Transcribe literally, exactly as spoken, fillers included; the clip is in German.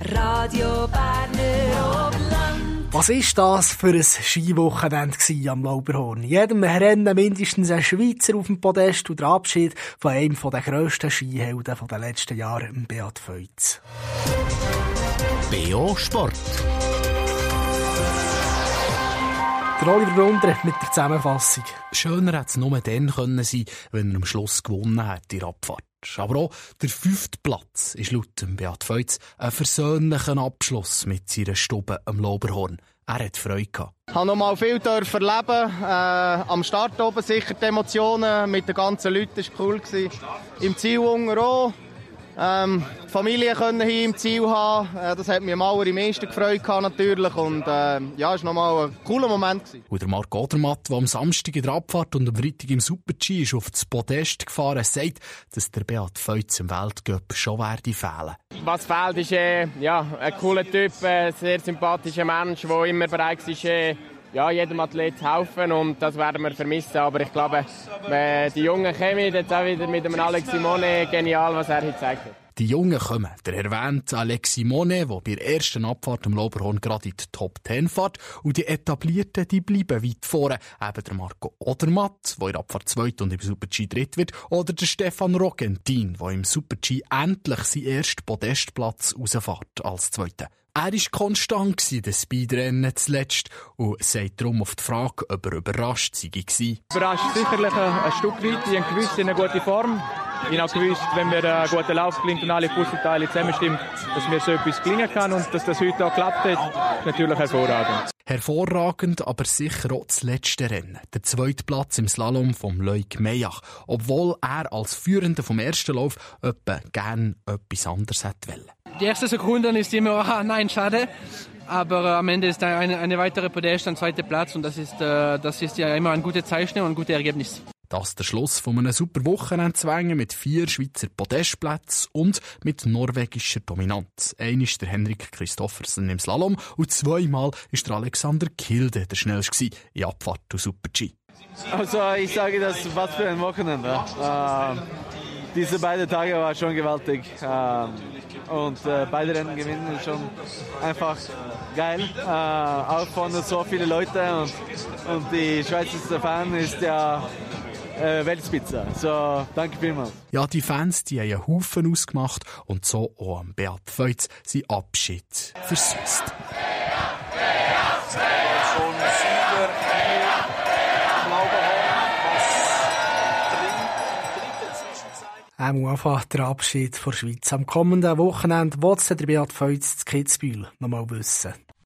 Radio Berner Oberland. Was war das für ein Skiwochenende am Lauberhorn? In jedem Rennen mindestens ein Schweizer auf dem Podest und der Abschied von einem der grössten Skihelden der letzten Jahre, Beat Feuz. B O Sport. Der Oliver Brundner mit der Zusammenfassung. Schöner hätte es nur dann können sein, wenn er am Schluss gewonnen hat in der Abfahrt. Aber auch der fünfte Platz ist laut Beat Feuz ein versöhnlicher Abschluss mit seiner Stube am Lauberhorn. Er hat Freude gehabt. Ich durfte noch mal viel erleben. Äh, am Start oben sicher die Emotionen mit den ganzen Leuten, das war cool. Im Ziel unten auch. Ähm, die Familie können hier im Ziel haben. Äh, das hat mich am allermeisten gefreut natürlich. Und äh, ja, es war nochmal ein cooler Moment gewesen. Und der Marc Odermatt, der am Samstag in der Abfahrt und am Freitag im Super-G ist auf das Podest gefahren, sagt, dass der Beat Feuz im Weltcup schon werde fehlen. Was fehlt, ist äh, ja, ein cooler Typ, ein sehr sympathischer Mensch, der immer bereit ist, äh, ja, jedem Athlet zu helfen, und das werden wir vermissen. Aber ich glaube, äh, die jungen Chemie, jetzt auch wieder mit dem Alex Simone, genial, was er heute gezeigt hat. Die Jungen kommen. Der erwähnte Alex Simone, der bei der ersten Abfahrt am Lauberhorn gerade in die Top Ten fährt. Und die Etablierten, die bleiben weit vorne. Eben der Marco Odermatt, der in der Abfahrt zweit und im Super-G dritt wird. Oder der Stefan Rogentin, der im Super-G endlich seinen ersten Podestplatz rausfährt als Zweiter. Er war konstant in den Speedrennen zuletzt und sagt darum auf die Frage, ob er überrascht sei. Überrascht sicherlich ein, ein Stück weit. Ich habe gewusst, in einer guten Form. Ich habe gewusst, wenn mir ein guter Lauf gelingt und alle Puzzleteile zusammenstimmen, dass mir so etwas gelingen kann, und dass das heute auch geklappt hat, natürlich hervorragend. Hervorragend, aber sicher auch das letzte Rennen. Der zweite Platz im Slalom vom Loic Meillach. Obwohl er als Führender vom ersten Lauf etwa gerne etwas anderes hätte wollen. Die erste Sekunde ist immer, ah, nein, schade. Aber äh, am Ende ist eine, eine weitere Podest, ein zweiter Platz, und das ist, äh, das ist ja immer ein gutes Zeichen und ein gutes Ergebnis. Das ist der Schluss von einem super Wochenendzwängen mit vier Schweizer Podestplätzen und mit norwegischer Dominanz. Einmal ist der Henrik Christoffersen im Slalom und zweimal ist der Alexander Kilde der schnellste in Abfahrt und Super-G. Also ich sage das, was für ein Wochenende. Äh, diese beiden Tage waren schon gewaltig. Äh, und äh, beide Rennen gewinnen ist schon einfach geil. Äh, auch von so vielen Leuten. Und, und die Schweizer Fan ist ja Weltspitze. So, danke vielmals. Ja, die Fans, die haben einen Haufen ausgemacht und so auch am Beat Feuz seinen Abschied versüßt. Auch einfach der Abschied von der Schweiz. Am kommenden Wochenende will der Beat Feuz zu Kitzbühel noch mal wissen.